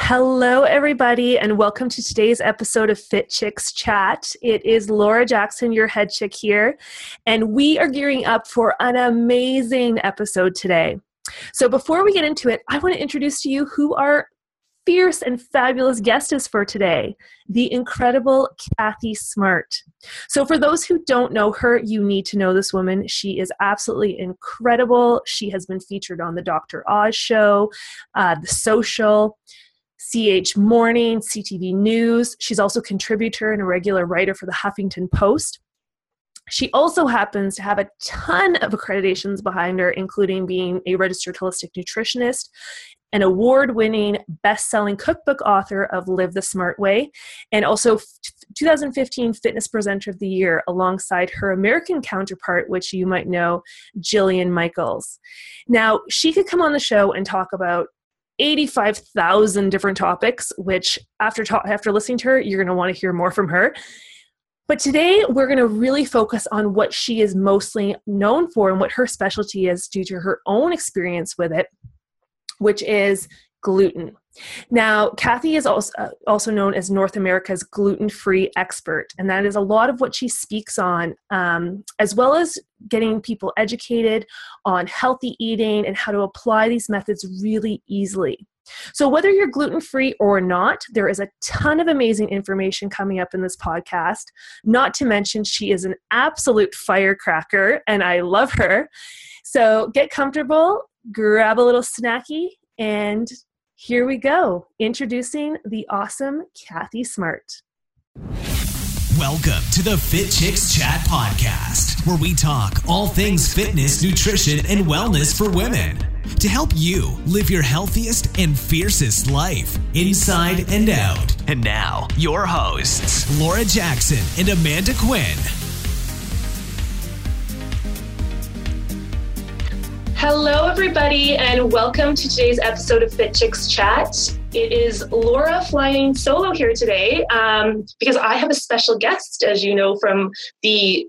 Hello, everybody, and welcome to today's episode of Fit Chicks Chat. It is Laura Jackson, your head chick here, and we are gearing up for an amazing episode today. So before we get into it, I want to introduce to you who our fierce and fabulous guest is for today, the incredible Kathy Smart. So for those who don't know her, you need to know this woman. She is absolutely incredible. She has been featured on the Dr. Oz show, The Social, CH Morning, CTV News. She's also a contributor and a regular writer for the Huffington Post. She also happens to have a ton of accreditations behind her, including being a registered holistic nutritionist, an award-winning best-selling cookbook author of Live the Smart Way, and also 2015 Fitness Presenter of the Year alongside her American counterpart, which you might know, Jillian Michaels. Now, she could come on the show and talk about 85,000 different topics, which after listening to her, you're going to want to hear more from her. But today, we're going to really focus on what she is mostly known for and what her specialty is due to her own experience with it, which is gluten. Now, Kathy is also known as North America's gluten-free expert, and that is a lot of what she speaks on, as well as getting people educated on healthy eating and how to apply these methods really easily. So whether you're gluten-free or not, there is a ton of amazing information coming up in this podcast, not to mention she is an absolute firecracker, and I love her. So get comfortable, grab a little snacky, and here we go, introducing the awesome Kathy Smart. Welcome to the Fit Chicks Chat podcast, where we talk all things fitness, nutrition, and wellness for women to help you live your healthiest and fiercest life, inside and out. And now, your hosts, Laura Jackson and Amanda Quinn. Hello, everybody, and welcome to today's episode of Fit Chicks Chat. It is Laura flying solo here today because I have a special guest, as you know from the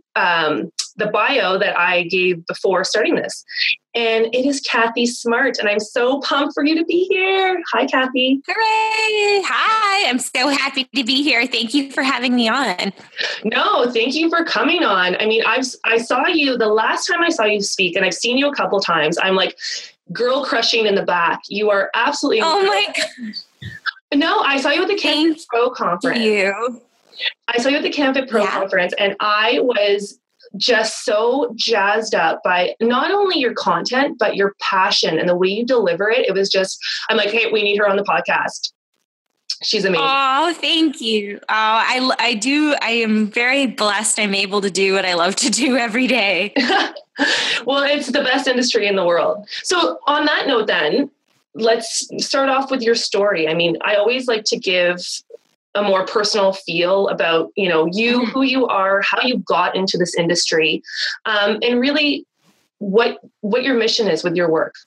bio that I gave before starting this. And it is Kathy Smart, and I'm so pumped for you to be here. Hi, Kathy. Hooray! Hi, I'm so happy to be here. Thank you for having me on. No, thank you for coming on. I mean, I saw you the last time I saw you speak, and I've seen you a couple times. I'm like girl crushing in the back. You are absolutely incredible. Oh my God. No, I saw you at the Canfit Pro conference. Thank you. I saw you at the Canfit Pro conference, and I was just so jazzed up by not only your content, but your passion and the way you deliver it. It was just, I'm like, hey, we need her on the podcast. She's amazing. Oh, thank you. Oh, I am very blessed. I'm able to do what I love to do every day. Well, it's the best industry in the world. So on that note, then let's start off with your story. I mean, I always like to give a more personal feel about, you, who you are, how you got into this industry, and really what your mission is with your work.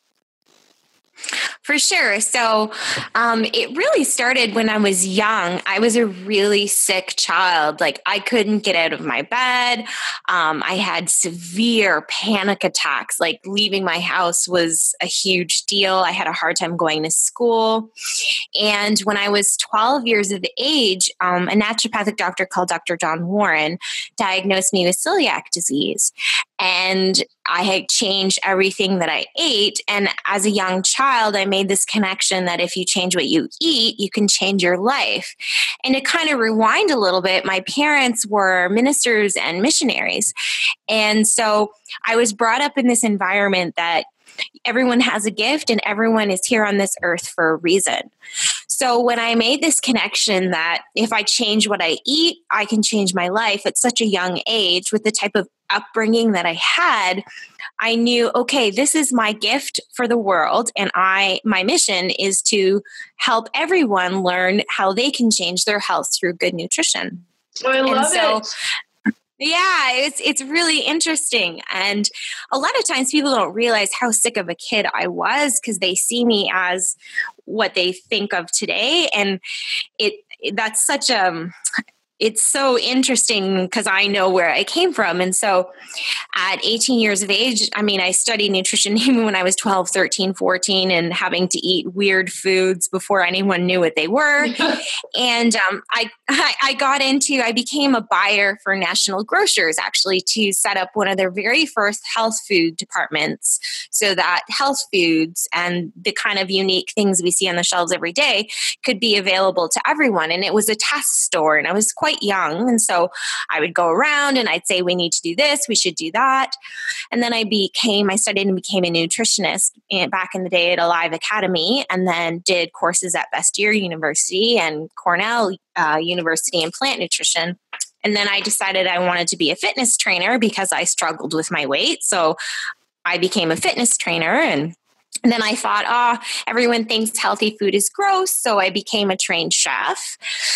For sure. So it really started when I was young. I was a really sick child. Like I couldn't get out of my bed. I had severe panic attacks. Like leaving my house was a huge deal. I had a hard time going to school. And when I was 12 years of age, a naturopathic doctor called Dr. John Warren diagnosed me with celiac disease. And I had changed everything that I ate. And as a young child, I made this connection that if you change what you eat, you can change your life. And to kind of rewind a little bit, my parents were ministers and missionaries. And so I was brought up in this environment that everyone has a gift and everyone is here on this earth for a reason. So when I made this connection that if I change what I eat, I can change my life at such a young age with the type of upbringing that I had, I knew, okay, this is my gift for the world. And my mission is to help everyone learn how they can change their health through good nutrition. Oh, I love it. Yeah, it's really interesting. And a lot of times people don't realize how sick of a kid I was because they see me as what they think of today. And that's such it's so interesting because I know where I came from. And so at 18 years of age, I mean, I studied nutrition even when I was 12, 13, 14, and having to eat weird foods before anyone knew what they were. And I became a buyer for National Grocers, actually, to set up one of their very first health food departments, so that health foods and the kind of unique things we see on the shelves every day could be available to everyone. And it was a test store, and I was quite young. And so I would go around and I'd say, we need to do this, we should do that. And then I studied and became a nutritionist back in the day at Alive Academy, and then did courses at Bastyr University and Cornell University in plant nutrition. And then I decided I wanted to be a fitness trainer because I struggled with my weight. So I became a fitness trainer, and then I thought, everyone thinks healthy food is gross. So I became a trained chef.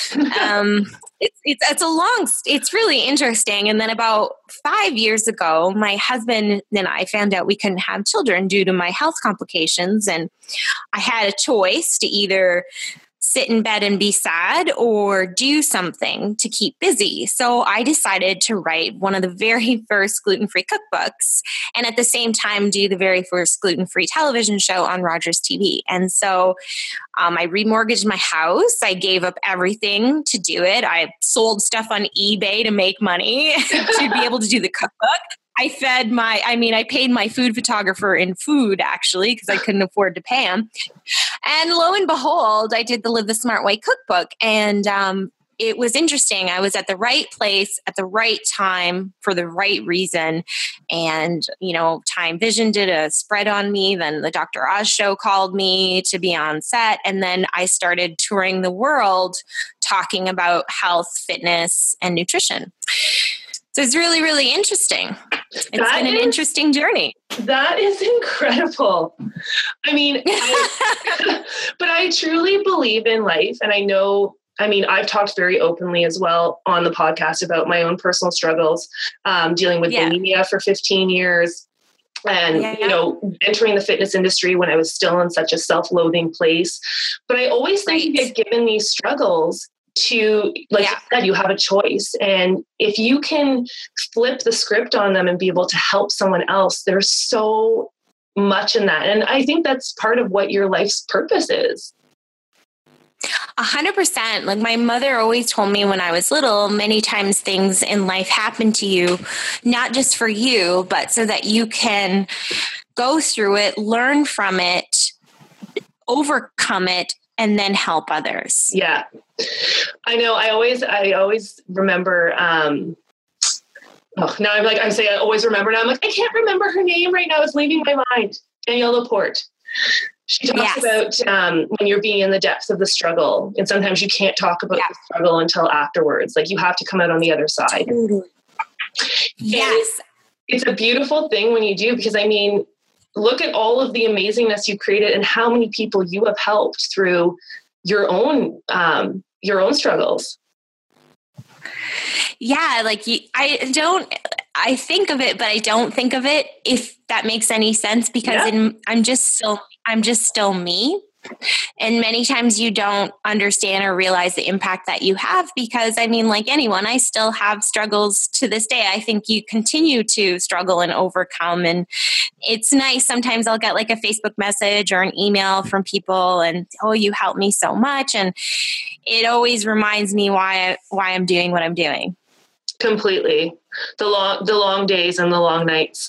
It's really interesting. And then about 5 years ago, my husband and I found out we couldn't have children due to my health complications. And I had a choice to either sit in bed and be sad or do something to keep busy. So I decided to write one of the very first gluten-free cookbooks, and at the same time do the very first gluten-free television show on Rogers TV. And so I remortgaged my house. I gave up everything to do it. I sold stuff on eBay to make money to be able to do the cookbook. I paid my food photographer in food, actually, because I couldn't afford to pay him. And lo and behold, I did the Live the Smart Way cookbook. And it was interesting. I was at the right place at the right time for the right reason. And, Time Vision did a spread on me. Then the Dr. Oz show called me to be on set. And then I started touring the world talking about health, fitness, and nutrition. So it's really, really interesting. It's been an interesting journey. That is incredible. I mean, but I truly believe in life. And I've talked very openly as well on the podcast about my own personal struggles, dealing with bulimia for 15 years. And, entering the fitness industry when I was still in such a self-loathing place. But I always think you get given these struggles to, like you said, you have a choice. And if you can flip the script on them and be able to help someone else, there's so much in that. And I think that's part of what your life's purpose is. 100%. Like my mother always told me when I was little, many times things in life happen to you, not just for you, but so that you can go through it, learn from it, overcome it, and then help others. Yeah. I know. I always remember, now I'm saying I always remember. Now I'm like, I can't remember her name right now. It's leaving my mind. Danielle Laporte. She talks about when you're being in the depths of the struggle, and sometimes you can't talk about the struggle until afterwards. Like you have to come out on the other side. Totally. Yes. It's a beautiful thing when you do, because look at all of the amazingness you created and how many people you have helped through your own struggles. Yeah. I think of it, but I don't think of it, if that makes any sense, because I'm just still me. And many times you don't understand or realize the impact that you have, because like anyone, I still have struggles to this day. I think you continue to struggle and overcome. And it's nice. Sometimes I'll get like a Facebook message or an email from people and, you helped me so much. And it always reminds me why I'm doing what I'm doing. Completely. The long days and the long nights.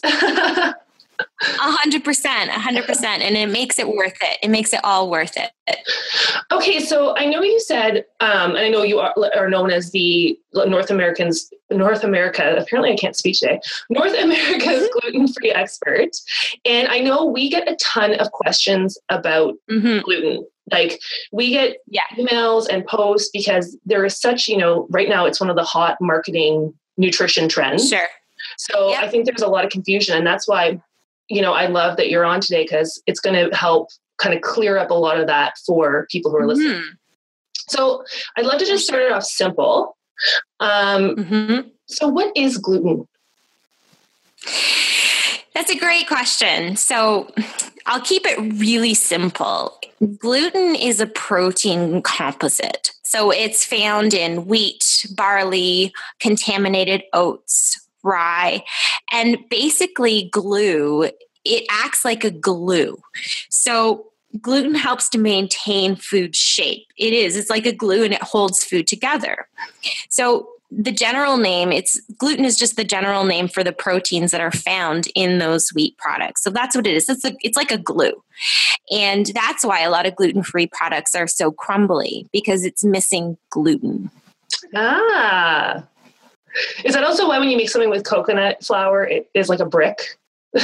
100%. And it makes it worth it. It makes it all worth it. Okay. So I know you said, and I know you are known as the North America, apparently I can't speak today, North America's gluten-free expert. And I know we get a ton of questions about gluten. Like we get emails and posts because there is such, right now it's one of the hot marketing nutrition trends. Sure. So I think there's a lot of confusion, and that's why, I love that you're on today, because it's going to help kind of clear up a lot of that for people who are listening. So I'd love to just start it off simple. So what is gluten? That's a great question. So I'll keep it really simple. Gluten is a protein composite. So it's found in wheat, barley, contaminated oats, rye, and basically glue. It acts like a glue. So gluten helps to maintain food shape. It's like a glue, and it holds food together. So the general name, gluten is just the general name for the proteins that are found in those wheat products. So that's what it is. It's like a glue. And that's why a lot of gluten-free products are so crumbly, because it's missing gluten. Ah. Is that also why when you make something with coconut flour, it is like a brick?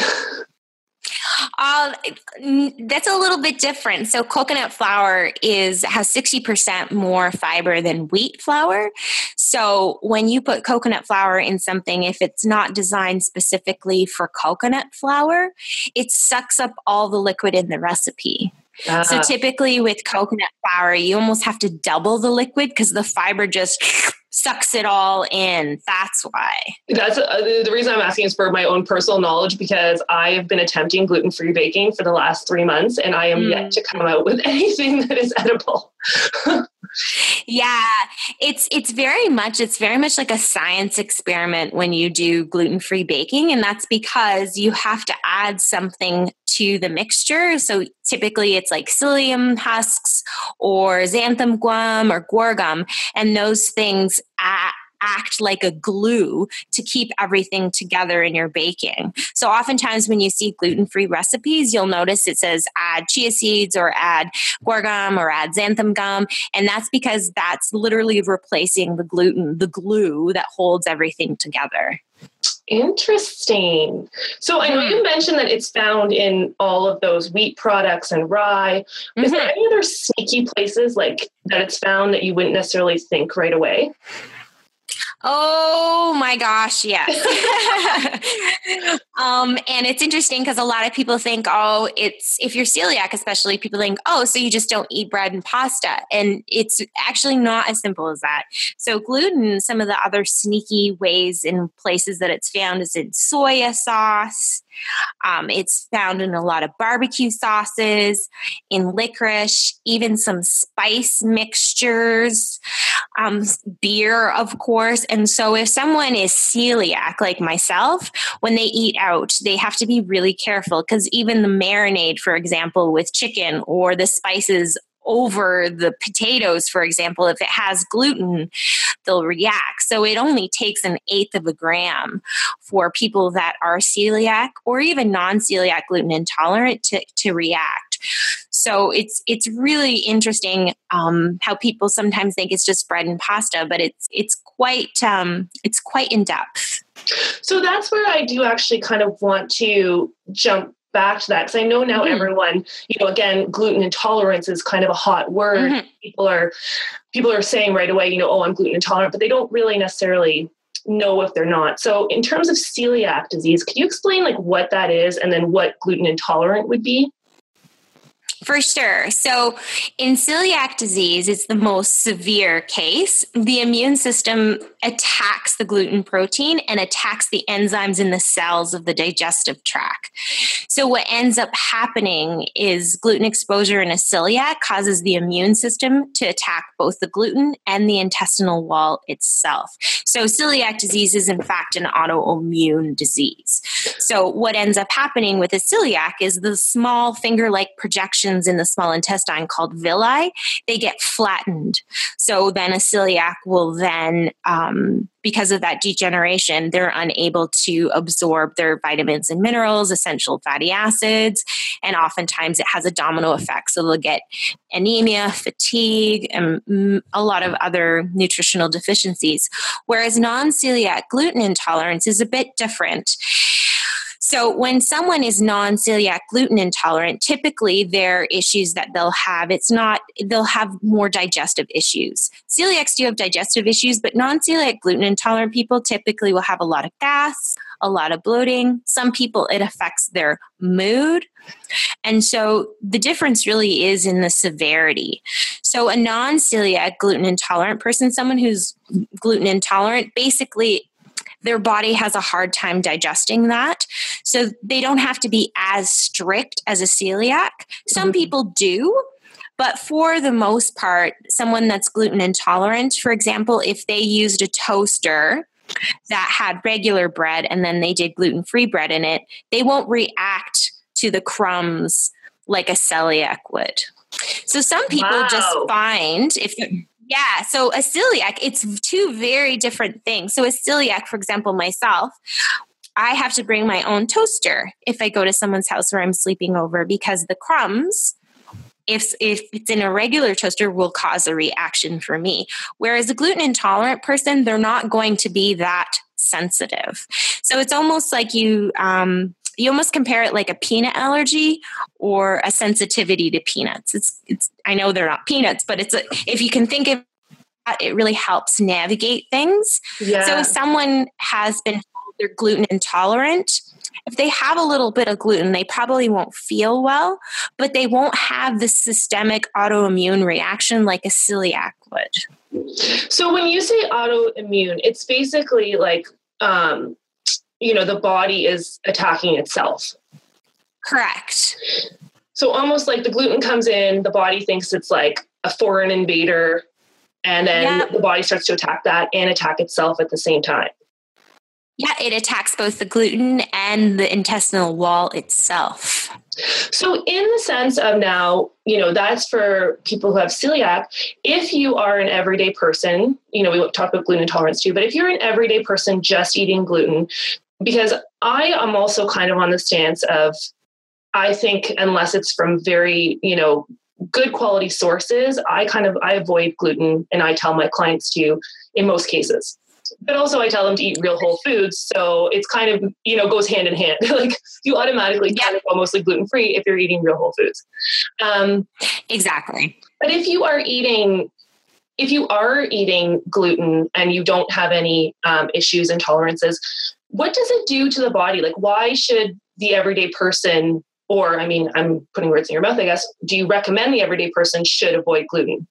That's a little bit different. So coconut flour has 60% more fiber than wheat flour. So when you put coconut flour in something, if it's not designed specifically for coconut flour, it sucks up all the liquid in the recipe. So typically with coconut flour, you almost have to double the liquid because the fiber just sucks it all in. That's why. That's the reason I'm asking is for my own personal knowledge, because I have been attempting gluten-free baking for the last 3 months, and I am yet to come out with anything that is edible. Yeah, it's very much like a science experiment when you do gluten-free baking, and that's because you have to add something to the mixture. So typically it's like psyllium husks or xanthan gum or guar gum, and those things act like a glue to keep everything together in your baking. So oftentimes when you see gluten-free recipes, you'll notice it says add chia seeds or add guar gum or add xanthan gum. And that's because that's literally replacing the glue that holds everything together. Interesting. So I know you mentioned that it's found in all of those wheat products and rye. Is there any other sneaky places like that it's found that you wouldn't necessarily think right away? Oh my gosh, yes. And it's interesting because a lot of people think, if you're celiac, especially, people think, so you just don't eat bread and pasta. And it's actually not as simple as that. So gluten, some of the other sneaky ways and places that it's found is in soya sauce. It's found in a lot of barbecue sauces, in licorice, even some spice mixtures, beer, of course. And so if someone is celiac like myself, when they eat out, they have to be really careful, because even the marinade, for example, with chicken, or the spices over the potatoes, for example, if it has gluten, they'll react. So it only takes 1/8 of a gram for people that are celiac or even non-celiac gluten intolerant to react. So it's really interesting how people sometimes think it's just bread and pasta, but it's quite in depth. So that's where I do actually kind of want to jump back to that, because I know now everyone, again, gluten intolerance is kind of a hot word. People are saying right away, I'm gluten intolerant, but they don't really necessarily know if they're not. So in terms of celiac disease, can you explain like what that is and then what gluten intolerant would be? For sure. So in celiac disease, it's the most severe case. The immune system attacks the gluten protein and attacks the enzymes in the cells of the digestive tract. So what ends up happening is gluten exposure in a celiac causes the immune system to attack both the gluten and the intestinal wall itself. So celiac disease is in fact an autoimmune disease. So what ends up happening with a celiac is the small finger-like projections in the small intestine called villi, they get flattened. So then a celiac will then, because of that degeneration, they're unable to absorb their vitamins and minerals, essential fatty acids, and oftentimes it has a domino effect. So they'll get anemia, fatigue, and a lot of other nutritional deficiencies. Whereas non-celiac gluten intolerance is a bit different. So when someone is non-celiac gluten intolerant, typically their issues that they'll have, they'll have more digestive issues. Celiacs do have digestive issues, but non-celiac gluten intolerant people typically will have a lot of gas, a lot of bloating. Some people, it affects their mood. And so the difference really is in the severity. So a non-celiac gluten intolerant person, someone who's gluten intolerant, basically their body has a hard time digesting that. So they don't have to be as strict as a celiac. Some people do. But for the most part, someone that's gluten intolerant, for example, if they used a toaster that had regular bread and then they did gluten-free bread in it, they won't react to the crumbs like a celiac would. So some people just find so a celiac, it's two very different things. So a celiac, for example, myself, I have to bring my own toaster if I go to someone's house where I'm sleeping over, because the crumbs, if it's in a regular toaster, will cause a reaction for me. Whereas a gluten intolerant person, they're not going to be that sensitive. So it's almost like you almost compare it like a peanut allergy or a sensitivity to peanuts. It's I know they're not peanuts, but if you can think of that, it really helps navigate things. Yeah. So if someone has been told they're gluten intolerant, if they have a little bit of gluten, they probably won't feel well, but they won't have the systemic autoimmune reaction like a celiac would. So when you say autoimmune, it's basically like, the body is attacking itself. Correct. So almost like the gluten comes in, the body thinks it's like a foreign invader, and then the body starts to attack that and attack itself at the same time. Yeah, it attacks both the gluten and the intestinal wall itself. So in the sense of now, that's for people who have celiac. If you are an everyday person, we talk about gluten intolerance too, but if you're an everyday person just eating gluten, because I am also kind of on the stance of, I think unless it's from very, good quality sources, I avoid gluten, and I tell my clients to in most cases. But also I tell them to eat real whole foods. So it's kind of, goes hand in hand. Like you automatically kind of go mostly gluten-free if you're eating real whole foods. Exactly. But if you are eating gluten and you don't have any issues, intolerances, what does it do to the body? Like, why should the everyday person, or I'm putting words in your mouth, I guess, do you recommend the everyday person should avoid gluten?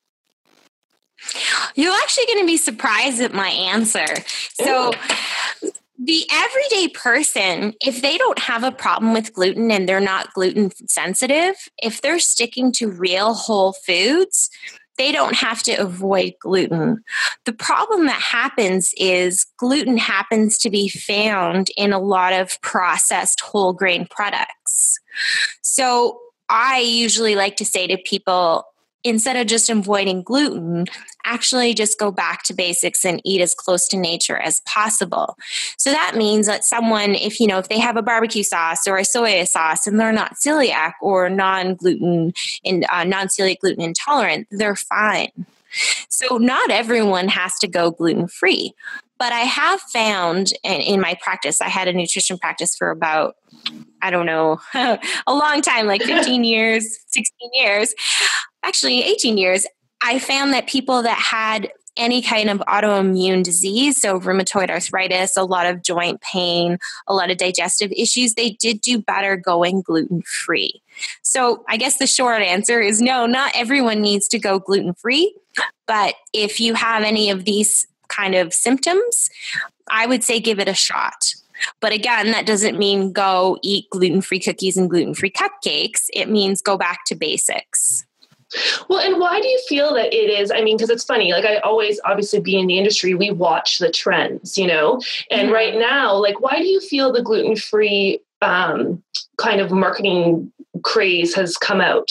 You're actually going to be surprised at my answer. So the everyday person, if they don't have a problem with gluten and they're not gluten sensitive, if they're sticking to real whole foods, they don't have to avoid gluten. The problem that happens is gluten happens to be found in a lot of processed whole grain products. So I usually like to say to people, instead of just avoiding gluten, actually just go back to basics and eat as close to nature as possible. So that means that someone, if they have a barbecue sauce or a soy sauce and they're not celiac or non-gluten and non-celiac gluten intolerant, they're fine. So not everyone has to go gluten-free. But I have found in my practice, I had a nutrition practice for about, a long time, like 15 years, 16 years, actually 18 years. I found that people that had any kind of autoimmune disease, so rheumatoid arthritis, a lot of joint pain, a lot of digestive issues, they did do better going gluten-free. So I guess the short answer is no, not everyone needs to go gluten-free. But if you have any of these kind of symptoms, I would say give it a shot. But again, that doesn't mean go eat gluten-free cookies and gluten-free cupcakes. It means go back to basics. Well, and why do you feel that it is? Because it's funny, like I always, obviously being in the industry, we watch the trends, and right now, like, why do you feel the gluten-free kind of marketing craze has come out?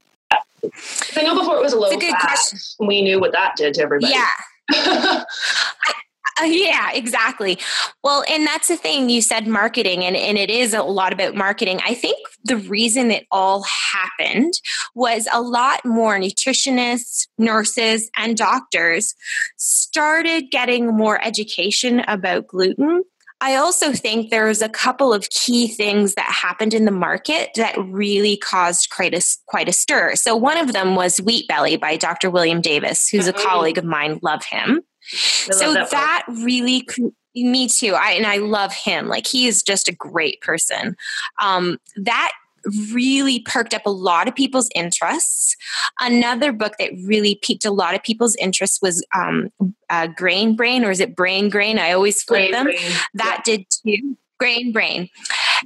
I know before it was a low fat, we knew what that did to everybody. Yeah. Yeah, exactly. Well, and that's the thing, you said marketing, and it is a lot about marketing. I think the reason it all happened was a lot more nutritionists, nurses, and doctors started getting more education about gluten. I also think there's a couple of key things that happened in the market that really caused quite a stir. So one of them was Wheat Belly by Dr. William Davis, who's a colleague of mine. Love him. So that really, me too. I love him. Like, he is just a great person. That really perked up a lot of people's interests. Another book that really piqued a lot of people's interest was Grain Brain, or is it Brain Grain? I always flip them. That did too. Grain Brain.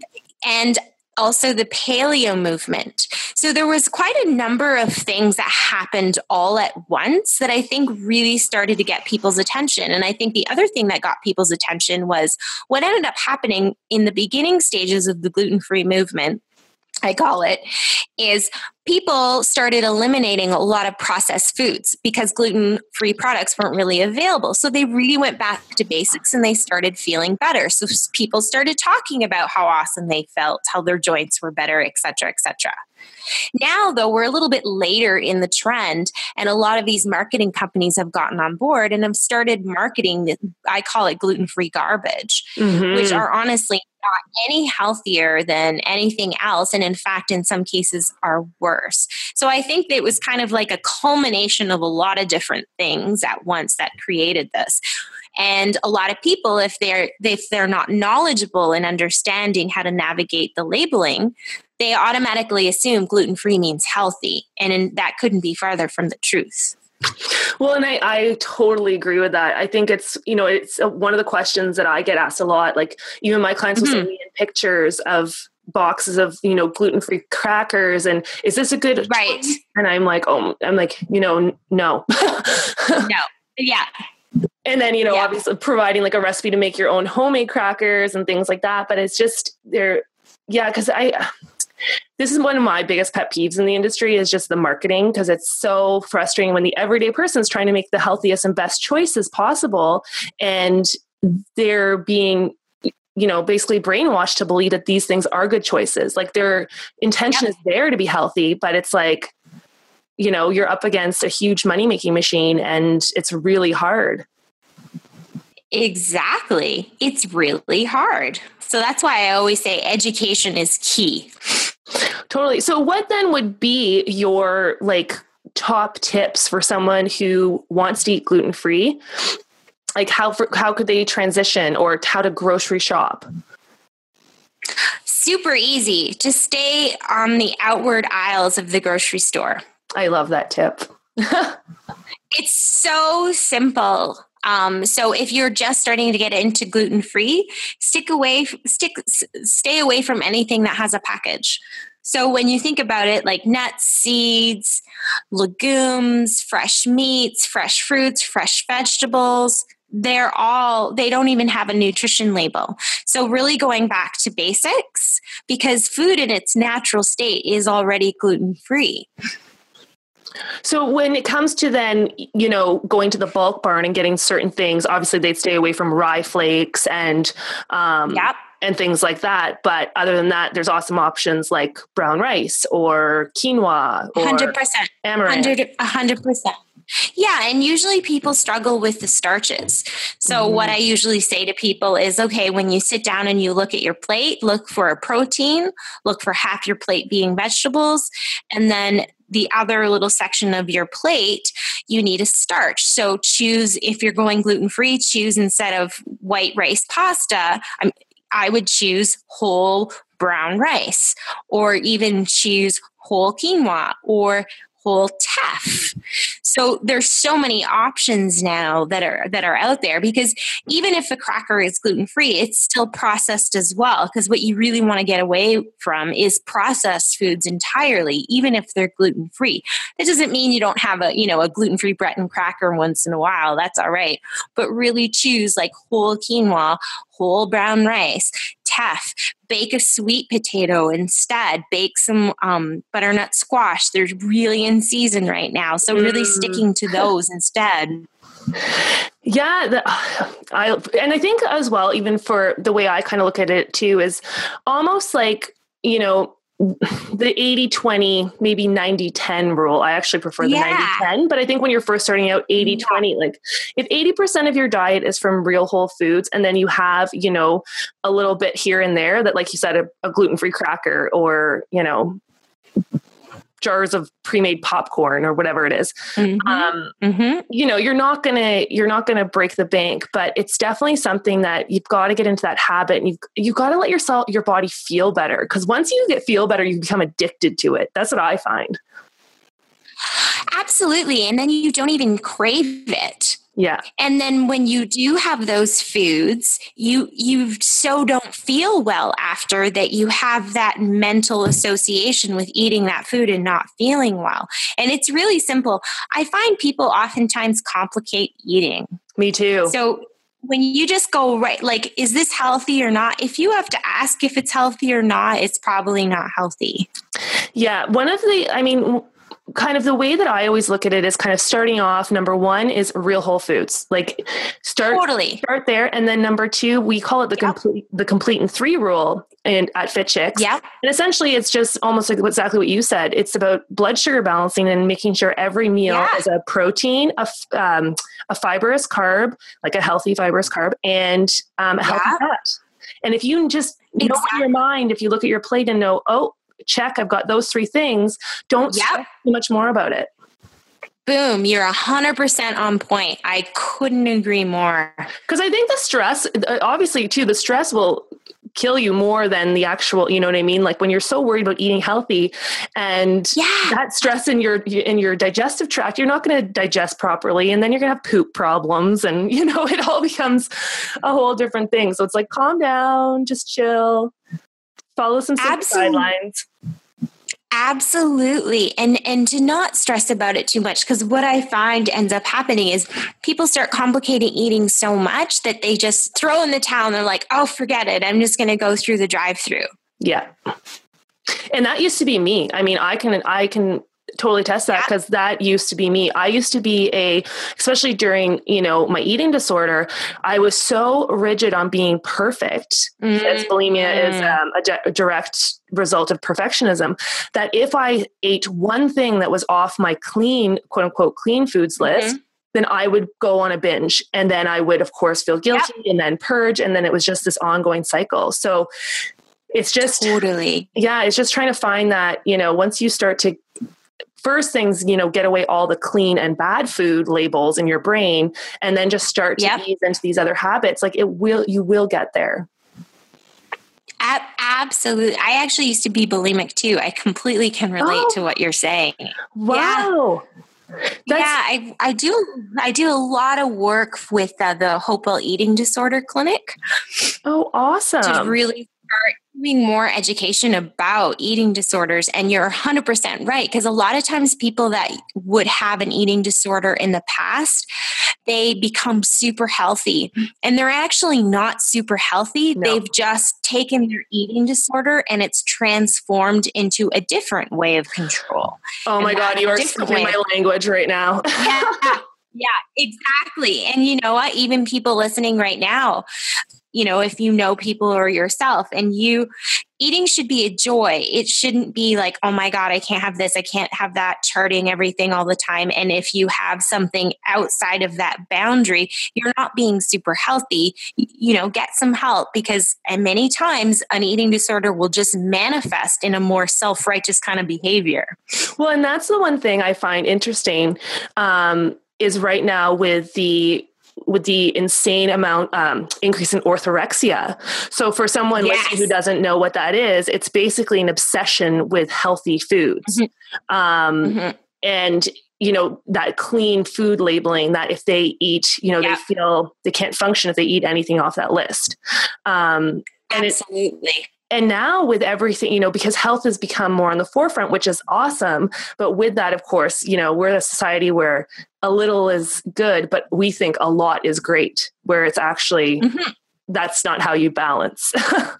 and also the paleo movement. So there was quite a number of things that happened all at once that I think really started to get people's attention. And I think the other thing that got people's attention was what ended up happening in the beginning stages of the gluten-free movement, I call it, is people started eliminating a lot of processed foods because gluten-free products weren't really available. So they really went back to basics and they started feeling better. So people started talking about how awesome they felt, how their joints were better, et cetera, et cetera. Now, though, we're a little bit later in the trend, and a lot of these marketing companies have gotten on board and have started marketing, I call it gluten-free garbage, which are honestly not any healthier than anything else. And in fact, in some cases are worse. So I think it was kind of like a culmination of a lot of different things at once that created this. And a lot of people, if they're not knowledgeable in understanding how to navigate the labeling, they automatically assume gluten-free means healthy. And that couldn't be farther from the truth. Well, and I totally agree with that. I think it's one of the questions that I get asked a lot. Like even my clients will send me in pictures of boxes of, gluten-free crackers. And is this a good right? choice? And I'm like, no. No. Yeah. And then, obviously providing like a recipe to make your own homemade crackers and things like that. But it's just because this is one of my biggest pet peeves in the industry is just the marketing, because it's so frustrating when the everyday person is trying to make the healthiest and best choices possible. And they're being, basically brainwashed to believe that these things are good choices. Like their intention is there to be healthy, but it's like, you're up against a huge money-making machine and it's really hard. Exactly. It's really hard. So that's why I always say education is key. Totally. So what then would be your top tips for someone who wants to eat gluten-free? Like how could they transition, or how to grocery shop? Super easy. Just stay on the outward aisles of the grocery store. I love that tip. It's so simple. So if you're just starting to get into gluten-free, stay away from anything that has a package. So when you think about it, like nuts, seeds, legumes, fresh meats, fresh fruits, fresh vegetables, they don't even have a nutrition label. So really going back to basics, because food in its natural state is already gluten-free. So when it comes to then, going to the bulk barn and getting certain things, obviously they'd stay away from rye flakes and things like that. But other than that, there's awesome options like brown rice or quinoa or 100%. amaranth. 100%. Yeah, and usually people struggle with the starches. So what I usually say to people is, okay, when you sit down and you look at your plate, look for a protein, look for half your plate being vegetables, and then the other little section of your plate, you need a starch. So choose, if you're going gluten-free, choose instead of white rice pasta, I would choose whole brown rice, or even choose whole quinoa or whole teff. So there's so many options now that are out there, because even if a cracker is gluten-free, it's still processed as well, because what you really want to get away from is processed foods entirely, even if they're gluten-free. That doesn't mean you don't have a gluten-free bread and cracker once in a while. That's all right. But really choose like whole quinoa, whole brown rice, teff. Bake a sweet potato instead. Bake some butternut squash. They're really in season right now. So really sticking to those instead. Yeah. I think as well, even for the way I kind of look at it too, is almost like, the 80-20, maybe 90-10 rule. I actually prefer the 90-10, but I think when you're first starting out, 80-20, like if 80% of your diet is from real whole foods, and then you have, a little bit here and there that, like you said, a gluten-free cracker or, jars of pre-made popcorn or whatever it is. You're not gonna break the bank, but it's definitely something that you've got to get into that habit, and you've got to let your feel feel better. Because once you feel better, you become addicted to it. That's what I find. Absolutely. And then you don't even crave it. Yeah. And then when you do have those foods, you so don't feel well after that. You have that mental association with eating that food and not feeling well. And it's really simple. I find people oftentimes complicate eating. Me too. So when you just go right, like, is this healthy or not? If you have to ask if it's healthy or not, it's probably not healthy. Yeah. Kind of the way that I always look at it is kind of starting off, number one is real whole foods. Like start there. And then number two, we call it the complete in 3 rule at Fit Chicks. Yeah. And essentially it's just almost like exactly what you said. It's about blood sugar balancing and making sure every meal is a protein, a fibrous carb, like a healthy fibrous carb, and a healthy fat. And if you just know in your mind, if you look at your plate and know, oh, check, I've got those 3 things. Don't stress too much more about it. Boom. You're 100% on point. I couldn't agree more. Because I think the stress, obviously too, the stress will kill you more than the actual, you know what I mean? Like when you're so worried about eating healthy and that stress in your digestive tract, you're not going to digest properly. And then you're going to have poop problems and, it all becomes a whole different thing. So it's like, calm down, just chill. Follow some guidelines. Absolutely. And to not stress about it too much, because what I find ends up happening is people start complicating eating so much that they just throw in the towel and they're like, oh, forget it. I'm just going to go through the drive-through. Yeah. And that used to be me. I mean, I can totally test that because that used to be me. I used to be especially during, my eating disorder, I was so rigid on being perfect. As bulimia is a direct result of perfectionism, that if I ate one thing that was off my clean, quote unquote, clean foods list, then I would go on a binge. And then I would, of course, feel guilty and then purge. And then it was just this ongoing cycle. So it's just it's just trying to find that, once you start to first things, get away all the clean and bad food labels in your brain, and then just start to ease into these other habits. Like you will get there. Absolutely. I actually used to be bulimic too. I completely can relate to what you're saying. Wow. Yeah. I do a lot of work with the Hopewell Eating Disorder Clinic. Oh, awesome. To really start doing more education about eating disorders. And you're 100% right. Because a lot of times people that would have an eating disorder in the past, they become super healthy. And they're actually not super healthy. No. They've just taken their eating disorder and it's transformed into a different way of control. Oh my God, you are speaking my language right now. Yeah, exactly. And you know what? Even people listening right now, if you know people or yourself, and eating should be a joy. It shouldn't be like, oh my God, I can't have this, I can't have that, charting everything all the time. And if you have something outside of that boundary, you're not being super healthy. Get some help, because many times an eating disorder will just manifest in a more self-righteous kind of behavior. Well, and that's the one thing I find interesting is right now with the insane amount increase in orthorexia. So for someone listening who doesn't know what that is, it's basically an obsession with healthy foods. And, that clean food labeling, that if they eat, they feel they can't function if they eat anything off that list. Absolutely. And now with everything, because health has become more on the forefront, which is awesome. But with that, of course, we're a society where a little is good, but we think a lot is great, where it's actually, that's not how you balance.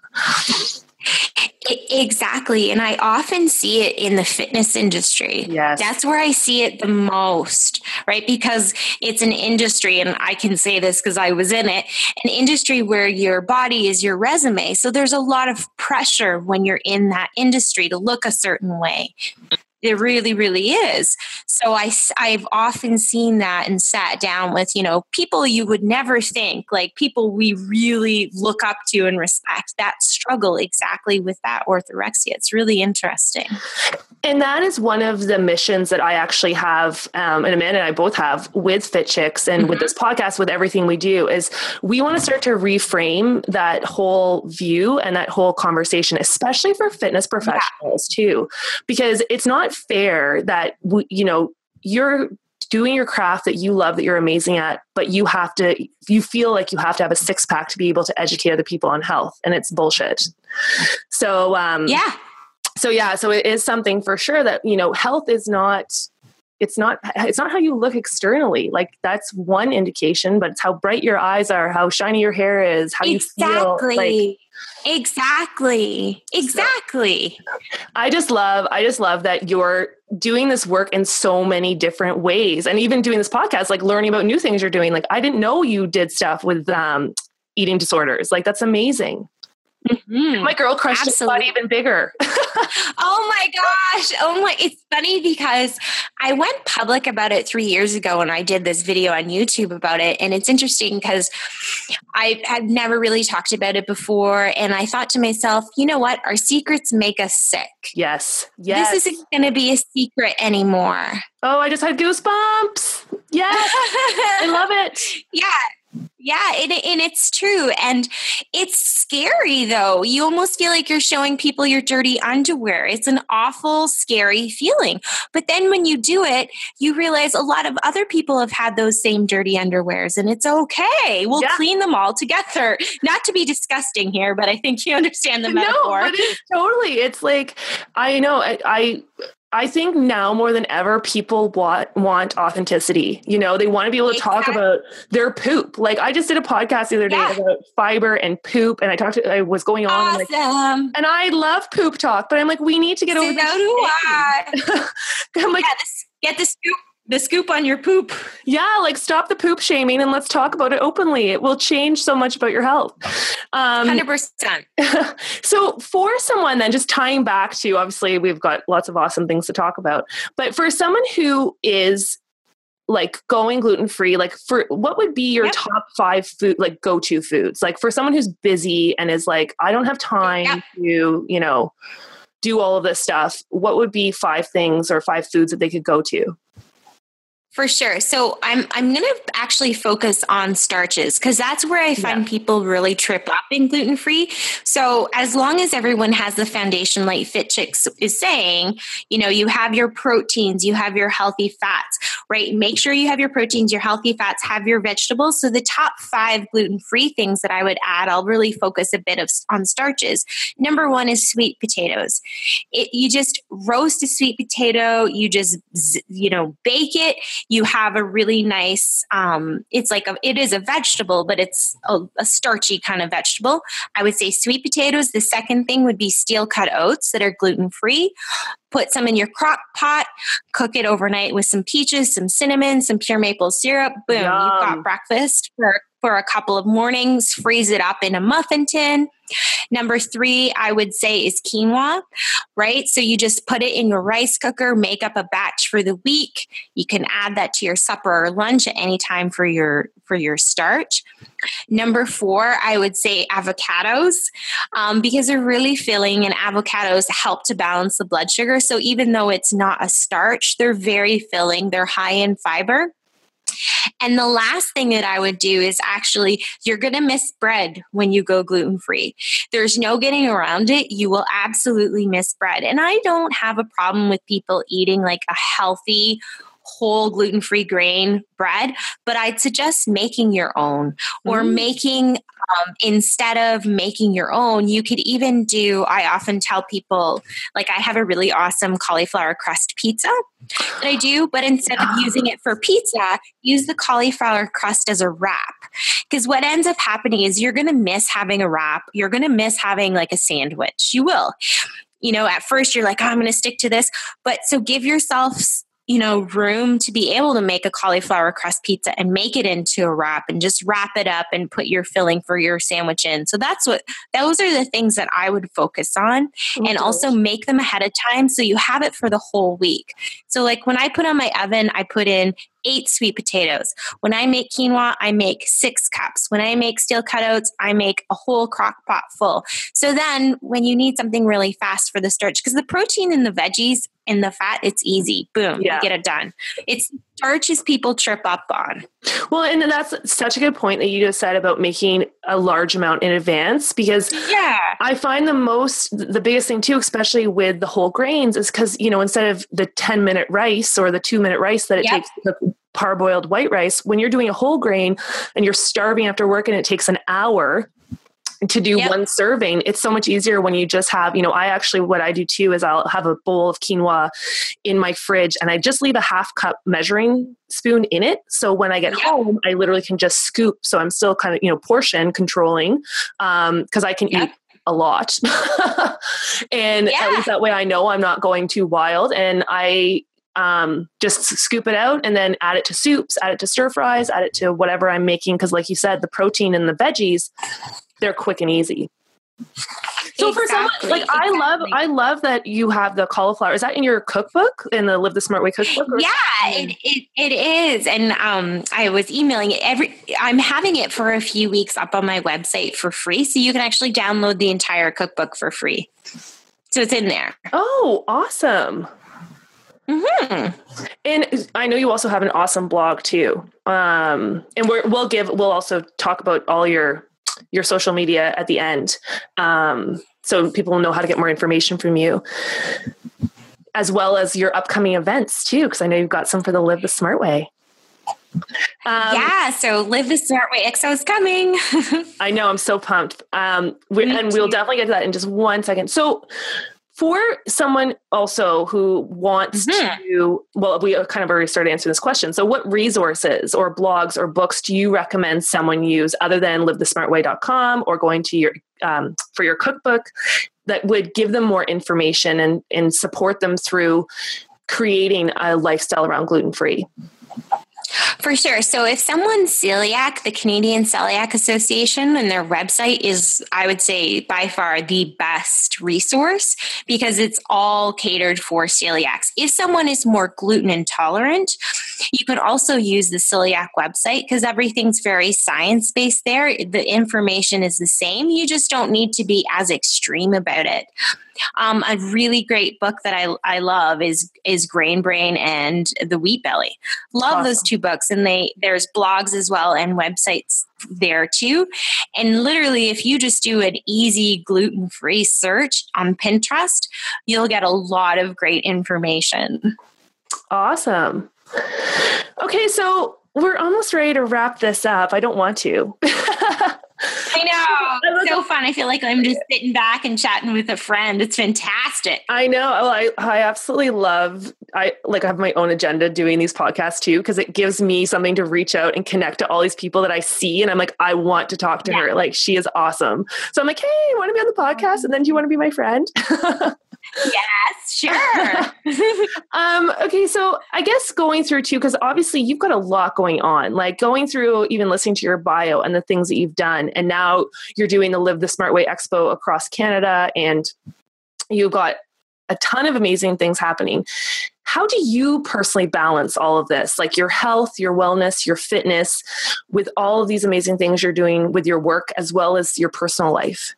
Exactly. And I often see it in the fitness industry. Yes. That's where I see it the most, right? Because it's an industry, and I can say this because I was in it, an industry where your body is your resume. So there's a lot of pressure when you're in that industry to look a certain way. It really, really is. So I've often seen that and sat down with, people you would never think, like people we really look up to and respect, that struggle exactly with that orthorexia. It's really interesting. And that is one of the missions that I actually have, and Amanda and I both have with Fit Chicks and with this podcast, with everything we do, is we want to start to reframe that whole view and that whole conversation, especially for fitness professionals too, because it's not fair that, you're doing your craft that you love, that you're amazing at, but you feel like you have to have a 6-pack to be able to educate other people on health, and it's bullshit. So, So it is something for sure that, health is it's not how you look externally. Like, that's one indication, but it's how bright your eyes are, how shiny your hair is, how you feel. Exactly. I just love that you're doing this work in so many different ways. And even doing this podcast, like learning about new things you're doing. Like, I didn't know you did stuff with eating disorders. Like, that's amazing. Mm-hmm. My girl crush just got even bigger. Oh my gosh. It's funny because I went public about it 3 years ago and I did this video on YouTube about it. And it's interesting because I had never really talked about it before. And I thought to myself, you know what? Our secrets make us sick. Yes. This isn't going to be a secret anymore. Oh, I just had goosebumps. Yes. I love it. Yeah, and it's true. And it's scary, though. You almost feel like you're showing people your dirty underwear. It's an awful, scary feeling. But then when you do it, you realize a lot of other people have had those same dirty underwears, and it's okay. We'll clean them all together. Not to be disgusting here, but I think you understand the metaphor. No, but totally. It's like, I know, I think now more than ever, people want authenticity. They want to be able to talk about their poop. Like, I just did a podcast the other day about fiber and poop, and I was going on and I love poop talk, but I'm like, we need to get over this. So do I. I'm like, get the scoop on your poop. Yeah, like, stop the poop shaming and let's talk about it openly. It will change so much about your health. 100%. So for someone then, just tying back to, obviously we've got lots of awesome things to talk about, but for someone who is like going gluten-free, like, for what would be your top 5 food, like, go-to foods? Like, for someone who's busy and is like, I don't have time to, do all of this stuff, what would be 5 things or 5 foods that they could go to? For sure. So I'm going to actually focus on starches because that's where I find people really trip up in gluten-free. So as long as everyone has the foundation, like Fit Chicks is saying, you have your proteins, you have your healthy fats, right? Make sure you have your proteins, your healthy fats, have your vegetables. So the top 5 gluten-free things that I would add, I'll really focus a bit on starches. Number 1 is sweet potatoes. You just roast a sweet potato, you just, bake it. You have a really nice, it is a vegetable, but it's a starchy kind of vegetable. I would say sweet potatoes. The second thing would be steel cut oats that are gluten-free. Put some in your crock pot, cook it overnight with some peaches, some cinnamon, some pure maple syrup. Boom, Yum. You've got breakfast for a couple of mornings. Freeze it up in a muffin tin. Number 3, I would say, is quinoa, right? So you just put it in your rice cooker, make up a batch for the week. You can add that to your supper or lunch at any time for your starch. Number 4, I would say avocados, because they're really filling, and avocados help to balance the blood sugar. So even though it's not a starch, they're very filling. They're high in fiber. And the last thing that I would do is actually, you're going to miss bread when you go gluten-free. There's no getting around it. You will absolutely miss bread. And I don't have a problem with people eating like a healthy, whole gluten-free grain bread, but I'd suggest making your own or making, instead of making your own, you could even do, I often tell people, like, I have a really awesome cauliflower crust pizza that I do, but instead of using it for pizza, use the cauliflower crust as a wrap. Because what ends up happening is you're going to miss having a wrap. You're going to miss having like a sandwich. You will. At first you're like, oh, I'm going to stick to this. But so give yourself room to be able to make a cauliflower crust pizza and make it into a wrap and just wrap it up and put your filling for your sandwich in. So those are the things that I would focus on, and also make them ahead of time so you have it for the whole week. So like when I put on my oven, I put in 8 sweet potatoes. When I make quinoa, I make 6 cups. When I make steel cut oats, I make a whole crock pot full. So then when you need something really fast for the starch, because the protein in the veggies and the fat, it's easy. Boom, you get it done. It's starches people trip up on. Well, and that's such a good point that you just said about making a large amount in advance, because I find the biggest thing too, especially with the whole grains, is because, instead of the 10-minute rice or the 2-minute rice that it takes to cook parboiled white rice, when you're doing a whole grain and you're starving after work and it takes an hour to do one serving, it's so much easier when you just have, what I do too is I'll have a bowl of quinoa in my fridge and I just leave a 1/2 cup measuring spoon in it. So when I get home, I literally can just scoop. So I'm still kind of, portion controlling, because I can eat a lot. And at least that way I know I'm not going too wild, and I just scoop it out and then add it to soups, add it to stir fries, add it to whatever I'm making. Cause like you said, the protein and the veggies, they're quick and easy. So for someone like I love that you have the cauliflower. Is that in your cookbook, in the Live the Smart Way cookbook? It is. And I was emailing it I'm having it for a few weeks up on my website for free. So you can actually download the entire cookbook for free. So it's in there. Oh, awesome. Mm-hmm. And I know you also have an awesome blog too. And we'll also talk about all your social media at the end. So people will know how to get more information from you, as well as your upcoming events too. Cause I know you've got some for the Live the Smart Way. So Live the Smart Way XO is coming. I know. I'm so pumped. We'll definitely get to that in just one second. So for someone also who wants to, we kind of already started answering this question. So what resources or blogs or books do you recommend someone use other than livethesmartway.com or going to your, for your cookbook, that would give them more information and support them through creating a lifestyle around gluten-free? For sure. So if someone's celiac, the Canadian Celiac Association and their website is, I would say, by far the best resource, because it's all catered for celiacs. If someone is more gluten intolerant, you can also use the celiac website because everything's very science-based there. The information is the same. You just don't need to be as extreme about it. A really great book that I love is Grain Brain and The Wheat Belly. Love those two books, and there's blogs as well and websites there too. And literally, if you just do an easy gluten-free search on Pinterest, you'll get a lot of great information. Awesome. Okay, so we're almost ready to wrap this up. I don't want to. I know. It's so fun. I feel like I'm just sitting back and chatting with a friend. It's fantastic. I know. Well, I absolutely love, I have my own agenda doing these podcasts too, because it gives me something to reach out and connect to all these people that I see. And I'm like, I want to talk to her. Like, she is awesome. So I'm like, hey, you want to be on the podcast? And then do you want to be my friend? Yes, sure. Okay. So I guess going through too, because obviously you've got a lot going on, like going through even listening to your bio and the things that you've done. And now you're doing the Live the Smart Way Expo across Canada, and you've got a ton of amazing things happening. How do you personally balance all of this, like your health, your wellness, your fitness, with all of these amazing things you're doing with your work as well as your personal life?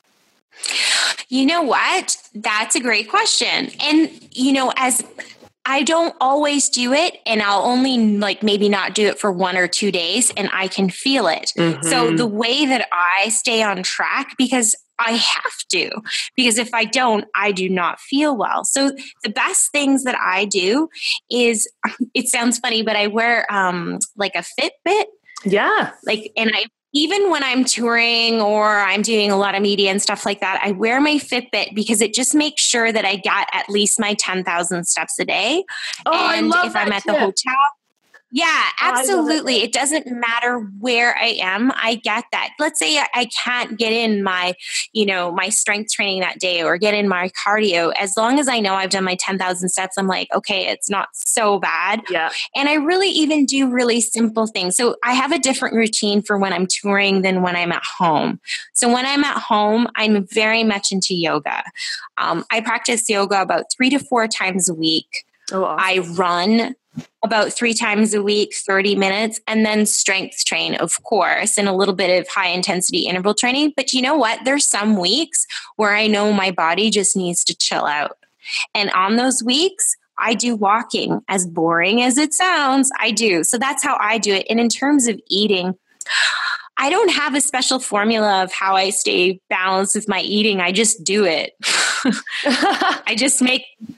You know what? That's a great question. And, as I don't always do it, and I'll only maybe not do it for 1 or 2 days, and I can feel it. Mm-hmm. So the way that I stay on track, because I have to, because if I don't, I do not feel well. So the best things that I do is, it sounds funny, but I wear like a Fitbit. Yeah. Even when I'm touring or I'm doing a lot of media and stuff like that, I wear my Fitbit because it just makes sure that I got at least my 10,000 steps a day. Oh, and I love if that I'm at tip. the hotel, yeah, absolutely. It doesn't matter where I am. I get that. Let's say I can't get in my, my strength training that day or get in my cardio. As long as I know I've done my 10,000 steps, I'm like, okay, it's not so bad. Yeah. And I really even do really simple things. So I have a different routine for when I'm touring than when I'm at home. So when I'm at home, I'm very much into yoga. I practice yoga about 3 to 4 times a week. Oh, awesome. I run about 3 times a week, 30 minutes, and then strength train, of course, and a little bit of high intensity interval training. But you know what? There's some weeks where I know my body just needs to chill out. And on those weeks, I do walking. As boring as it sounds, I do. So that's how I do it. And in terms of eating, I don't have a special formula of how I stay balanced with my eating. I just do it. I just make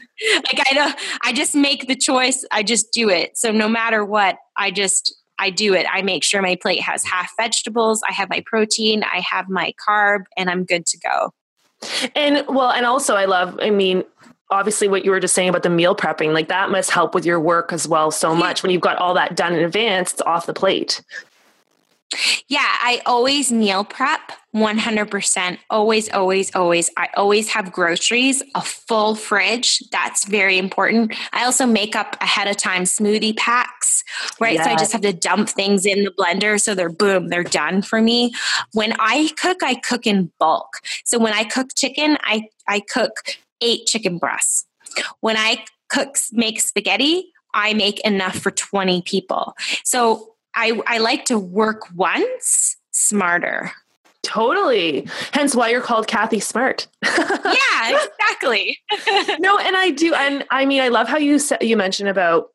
the choice. I just do it. So no matter what, I do it. I make sure my plate has half vegetables. I have my protein. I have my carb, and I'm good to go. And also obviously what you were just saying about the meal prepping, like that must help with your work as well so much. When you've got all that done in advance, it's off the plate. Yeah, I always meal prep 100%. Always, always, always. I always have groceries, a full fridge. That's very important. I also make up ahead of time smoothie packs, right? Yes. So I just have to dump things in the blender. So they're done for me. When I cook in bulk. So when I cook chicken, I cook 8 chicken breasts. When I make spaghetti, I make enough for 20 people. So I like to work once, smarter. Totally. Hence why you're called Kathy Smart. Yeah, exactly. No, and I do. And I mean, I love how you mentioned about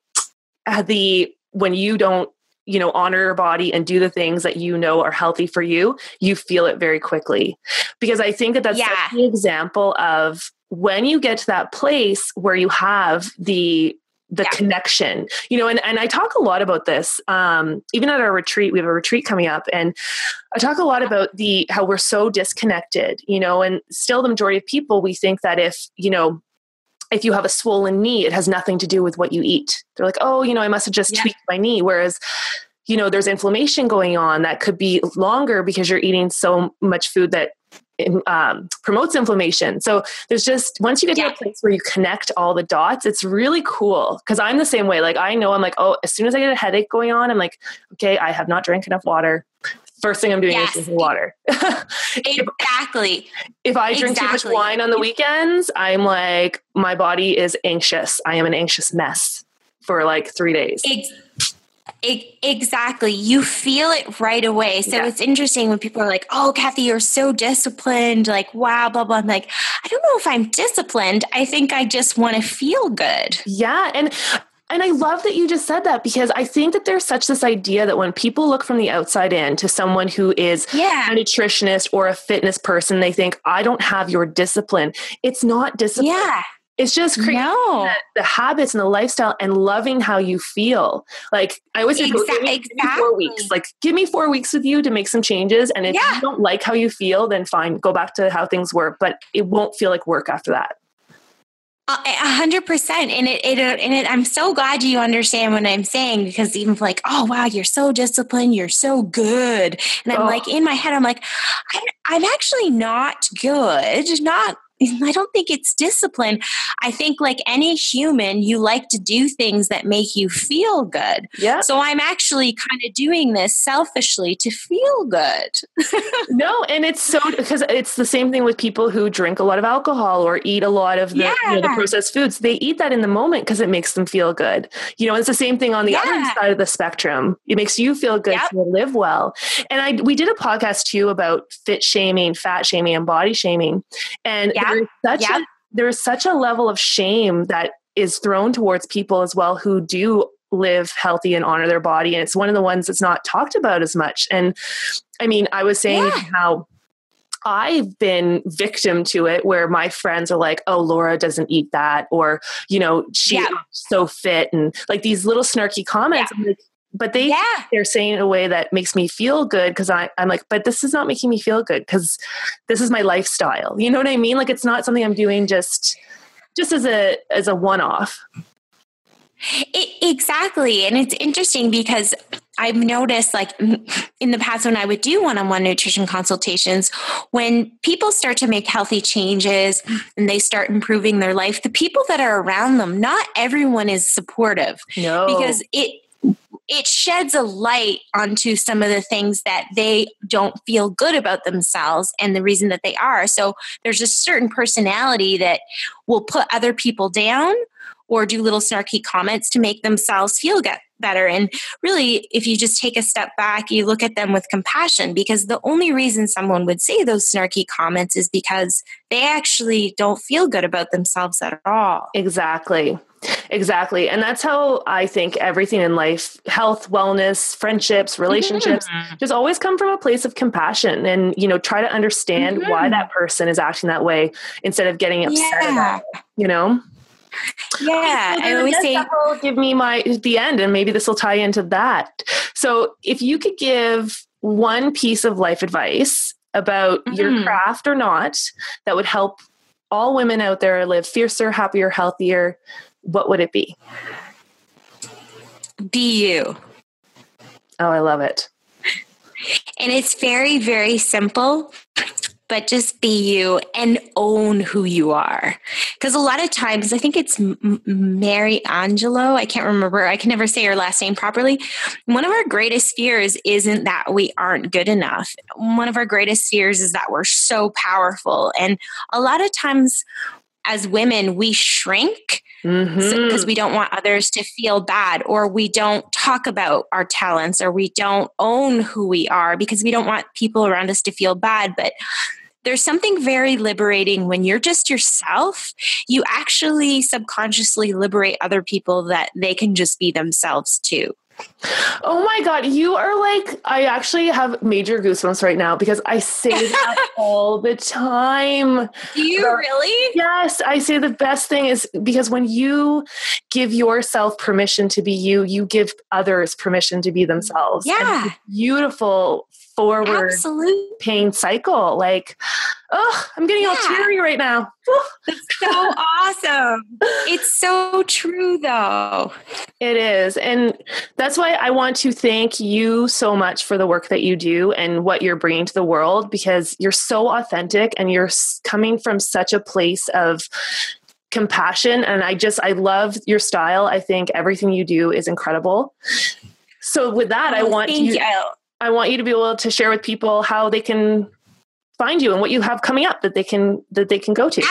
when you don't, honor your body and do the things that are healthy for you, you feel it very quickly. Because I think that's such an example of when you get to that place where you have the connection, and I talk a lot about this, even at our retreat. We have a retreat coming up, and I talk a lot about how we're so disconnected, and still the majority of people, we think that if you have a swollen knee, it has nothing to do with what you eat. They're like, oh, I must have just tweaked my knee. Whereas, there's inflammation going on that could be longer because you're eating so much food that promotes inflammation. So there's just, once you get to a place where you connect all the dots, it's really cool. Cause I'm the same way. Like, I know I'm like, oh, as soon as I get a headache going on, I'm like, okay, I have not drank enough water. First thing I'm doing is drinking water. Exactly. If I drink too much wine on the weekends, I'm like, my body is anxious. I am an anxious mess for like 3 days. Exactly. You feel it right away. So it's interesting when people are like, oh, Kathy, you're so disciplined. Like, wow, blah, blah. I'm like, I don't know if I'm disciplined. I think I just want to feel good. Yeah. And I love that you just said that, because I think that there's such this idea that when people look from the outside in to someone who is a nutritionist or a fitness person, they think, I don't have your discipline. It's not discipline. Yeah. It's just creating the habits and the lifestyle and loving how you feel. Like I always say, give me 4 weeks. Like, give me 4 weeks with you to make some changes. And if you don't like how you feel, then fine, go back to how things work. But it won't feel like work after that. 100%. And I'm so glad you understand what I'm saying, because even like, oh, wow, you're so disciplined. You're so good. And I'm like, in my head, I'm like, I'm actually not good. I don't think it's discipline. I think like any human, you like to do things that make you feel good. Yeah. So I'm actually kind of doing this selfishly to feel good. No, and it's because it's the same thing with people who drink a lot of alcohol or eat a lot of the, the processed foods. They eat that in the moment because it makes them feel good. It's the same thing on the other side of the spectrum. It makes you feel good to live well. And we did a podcast too about fit shaming, fat shaming, and body shaming. And there is such a level of shame that is thrown towards people as well who do live healthy and honor their body. And it's one of the ones that's not talked about as much. And I mean, I was saying how I've been victim to it, where my friends are like, oh, Laura doesn't eat that. Or, she's so fit, and like these little snarky comments. I'm like, but they're saying it in a way that makes me feel good, because I'm like, but this is not making me feel good because this is my lifestyle. You know what I mean? Like, it's not something I'm doing just as a one-off. Exactly. And it's interesting because I've noticed, like in the past when I would do one-on-one nutrition consultations, when people start to make healthy changes and they start improving their life, the people that are around them, not everyone is supportive. No. Because it sheds a light onto some of the things that they don't feel good about themselves and the reason that they are. So there's a certain personality that will put other people down or do little snarky comments to make themselves feel better. And really, if you just take a step back, you look at them with compassion, because the only reason someone would say those snarky comments is because they actually don't feel good about themselves at all. Exactly. Exactly. And that's how I think everything in life, health, wellness, friendships, relationships, just always come from a place of compassion and, try to understand why that person is acting that way instead of getting upset about it, Yeah. So I always say, that will give me the end, and maybe this will tie into that. So if you could give one piece of life advice about your craft or not, that would help all women out there live fiercer, happier, healthier, what would it be? be you. Oh, I love it. And it's very, very simple, but just be you and own who you are. Because a lot of times, I think it's Mary Angelou, I can't remember, I can never say her last name properly. One of our greatest fears isn't that we aren't good enough. One of our greatest fears is that we're so powerful. And a lot of times as women, we shrink because we don't want others to feel bad, or we don't talk about our talents, or we don't own who we are because we don't want people around us to feel bad. But there's something very liberating when you're just yourself. You actually subconsciously liberate other people that they can just be themselves too. Oh my God, you are I actually have major goosebumps right now because I say that all the time. Do you really? Yes, I say the best thing is because when you give yourself permission to be you, you give others permission to be themselves. Yeah. And it's beautiful forward pain cycle. I'm getting all teary right now. That's so awesome. It's so true though. It is. And that's why I want to thank you so much for the work that you do and what you're bringing to the world, because you're so authentic and you're coming from such a place of compassion. And I love your style. I think everything you do is incredible. So with that, I want you to be able to share with people how they can find you and what you have coming up that they can go to.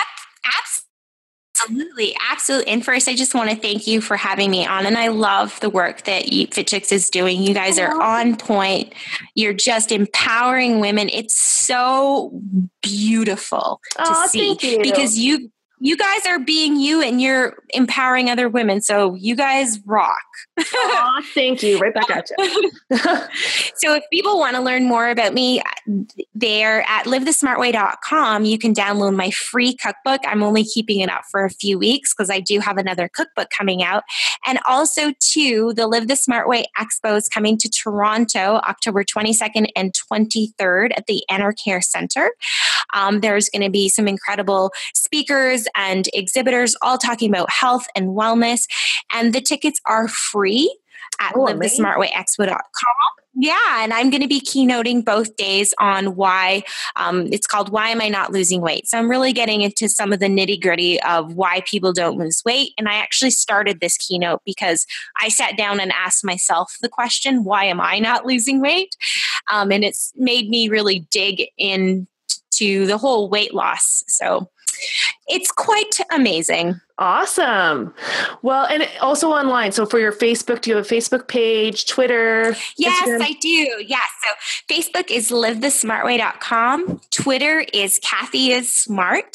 Absolutely. And first, I just want to thank you for having me on. And I love the work that Fit Chicks is doing. You guys are on point. You're just empowering women. It's so beautiful to see, thank you. Because you guys are being you and you're empowering other women. So you guys rock. Thank you. Right back at you. So if people want to learn more about me, they're at livethesmartway.com. You can download my free cookbook. I'm only keeping it up for a few weeks because I do have another cookbook coming out. And also too, the Live the Smart Way Expo is coming to Toronto, October 22nd and 23rd at the Enercare Center. There's going to be some incredible speakers and exhibitors all talking about health and wellness. And the tickets are free at livethesmartwayexpo.com. Yeah, and I'm going to be keynoting both days on why it's called Why Am I Not Losing Weight? So I'm really getting into some of the nitty gritty of why people don't lose weight. And I actually started this keynote because I sat down and asked myself the question, why am I not losing weight? And it's made me really dig into the whole weight loss. So it's quite amazing. Awesome. Well, and also online. So for your Facebook, do you have a Facebook page, Twitter? Yes, Instagram? I do. Yes. So Facebook is livethesmartway.com. Twitter is Kathy is Smart.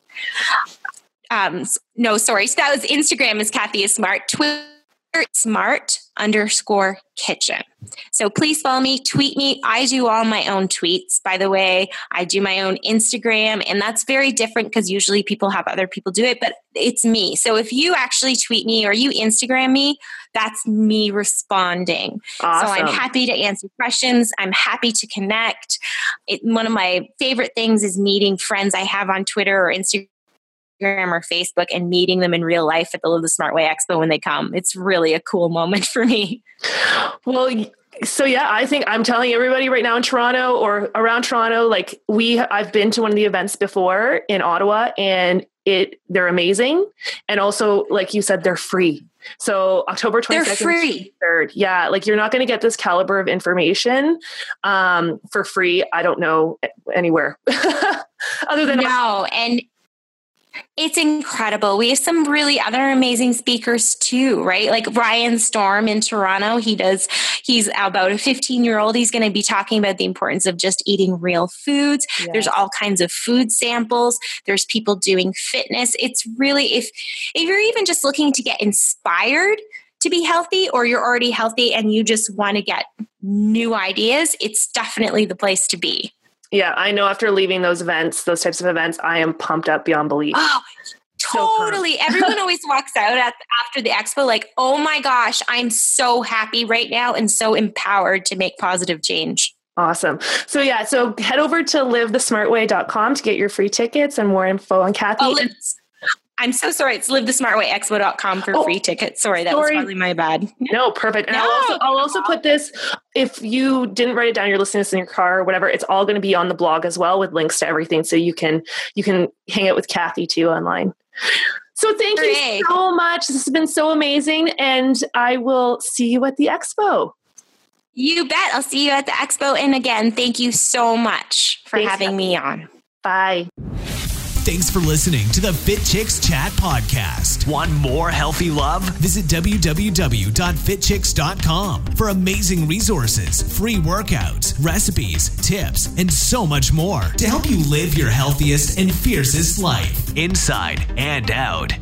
No, sorry. So that was Instagram is Kathy is Smart. Twitter smart_kitchen. So please follow me, tweet me. I do all my own tweets, by the way. I do my own Instagram, and that's very different because usually people have other people do it, but it's me. So if you actually tweet me or you Instagram me, that's me responding. Awesome. So I'm happy to answer questions. I'm happy to connect. One of my favorite things is meeting friends I have on Twitter or Instagram or Facebook and meeting them in real life at the Live the Smart Way Expo when they come. It's really a cool moment for me. Well, so yeah, I think I'm telling everybody right now in Toronto or around Toronto, I've been to one of the events before in Ottawa, and they're amazing. And also, like you said, they're free. So October 22nd, they're free. 3rd. Yeah. You're not going to get this caliber of information for free. I don't know anywhere other than no. And It's incredible. We have some really other amazing speakers too, right? Like Ryan Storm in Toronto. He's about a 15-year-old. He's going to be talking about the importance of just eating real foods. Yes. There's all kinds of food samples. There's people doing fitness. It's really, if you're even just looking to get inspired to be healthy, or you're already healthy and you just want to get new ideas, it's definitely the place to be. Yeah, I know after leaving those types of events, I am pumped up beyond belief. Oh, totally. Everyone always walks out after the expo like, oh my gosh, I'm so happy right now and so empowered to make positive change. Awesome. So head over to livethesmartway.com to get your free tickets and more info on Kathy. I'm so sorry. It's livethesmartwayexpo.com for free tickets. Sorry, that was probably my bad. No, perfect. And I'll also put this, if you didn't write it down, you're listening to this in your car or whatever, it's all going to be on the blog as well with links to everything. So you can hang out with Kathy too online. So thank you so much. This has been so amazing. And I will see you at the expo. You bet. I'll see you at the expo. And again, thank you so much for having me on. Bye. Thanks for listening to the Fit Chicks Chat podcast. Want more healthy love? Visit www.fitchicks.com for amazing resources, free workouts, recipes, tips, and so much more to help you live your healthiest and fiercest life, inside and out.